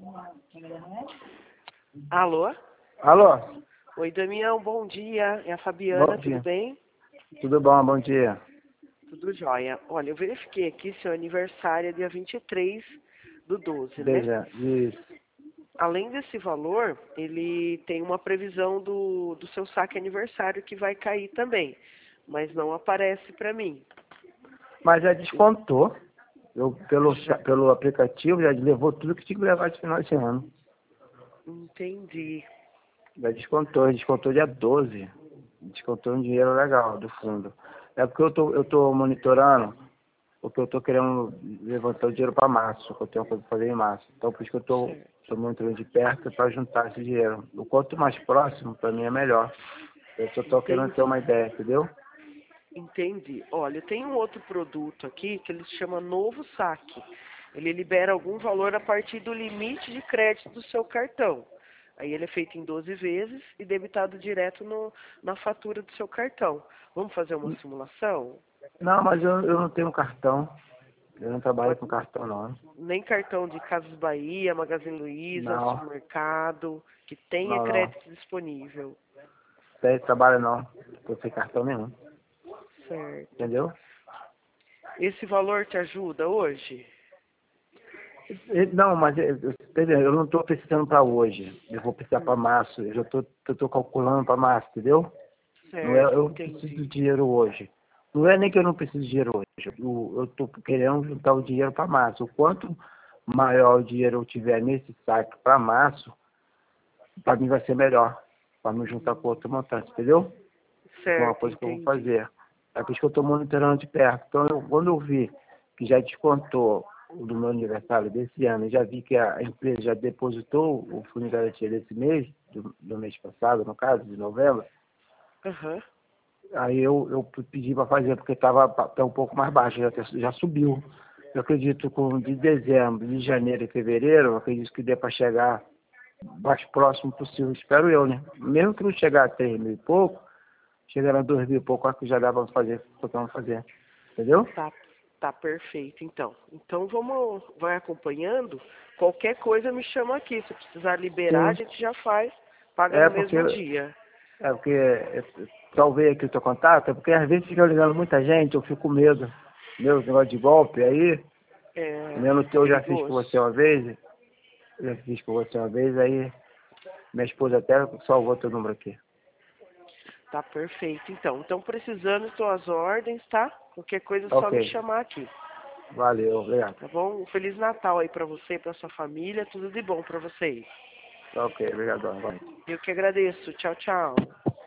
Alô? Alô? Oi, Damião, bom dia. É a Bom Fabiana, dia. tudo bem? Tudo bom? Bom dia. Tudo jóia. Olha, eu verifiquei aqui, seu aniversário é dia 23/12, né? Isso. Além desse valor, ele tem uma previsão do seu saque aniversário que vai cair também, mas não aparece para mim. Mas já descontou. Já Pelo aplicativo, já levou tudo que tinha que levar de final de ano. entendi. Já descontou dia 12. Descontou um dinheiro legal do fundo. É porque eu tô monitorando, porque eu tô querendo levantar o dinheiro para março, que eu tenho coisa pra fazer em março. Então por isso que eu tô Certo. monitorando de perto para juntar esse dinheiro. O quanto mais próximo, para mim é melhor. Eu só tô querendo ter Entendi. uma ideia, entendeu? Entendi. Olha, tem um outro produto aqui que ele se chama Novo Saque. Ele libera algum valor a partir do limite de crédito do seu cartão. Aí ele é feito em 12 vezes e debitado direto na fatura do seu cartão. Vamos fazer uma simulação? Não, mas eu não tenho cartão. Eu não trabalho Pode- com cartão, não. Nem cartão de Casas Bahia, Magazine Luiza, Não, supermercado, que tenha não. crédito disponível. Tem trabalho não. Tô sem cartão nenhum. Certo. Entendeu? Esse valor te ajuda hoje? Não, mas entendeu? Eu não estou precisando para hoje. Eu vou precisar para Hum, março. Eu já estou calculando para março, entendeu? Não é, certo, eu não preciso entendi. de dinheiro hoje. Não é nem que eu não preciso de dinheiro hoje. Eu estou querendo juntar o dinheiro para março. O quanto maior o dinheiro eu tiver nesse saque para março, para mim vai ser melhor. Para me juntar com outro montante, entendeu? Que é uma Certo, coisa que eu vou entendi. fazer. É por isso que eu estou monitorando de perto. Então, quando eu vi que já descontou o do meu aniversário desse ano, já vi que a empresa já depositou o fundo de garantia desse mês, do mês passado, no caso, de novembro, Aham. aí eu pedi para fazer, porque estava até um pouco mais baixo, já subiu. Eu acredito que de dezembro, de janeiro e fevereiro, eu acredito que dê para chegar mais próximo possível, espero eu, né? Mesmo que não chegar a 3 mil e pouco, chegar a 2 mil e pouco, acho que já dá para fazer o que vamos fazer. Entendeu? Tá, tá perfeito, então. Então vai acompanhando. Qualquer coisa me chama aqui. Se precisar liberar, a Sim. gente já faz, paga É no porque, mesmo dia. talvez aqui o teu contato, é porque às vezes fica ligando muita gente, eu fico com medo. Meu negócio de golpe, aí, É mesmo teu eu já fiz com perigoso. você uma vez, aí minha esposa até salvou teu número aqui. Tá perfeito, então. Então, precisando, estou às ordens, tá? Qualquer coisa é só Ok, me chamar aqui, valeu, obrigado. tá bom? Um Feliz Natal aí pra você e pra sua família. Tudo de bom pra vocês. Ok, obrigado. Vai. Eu que agradeço. Tchau, tchau.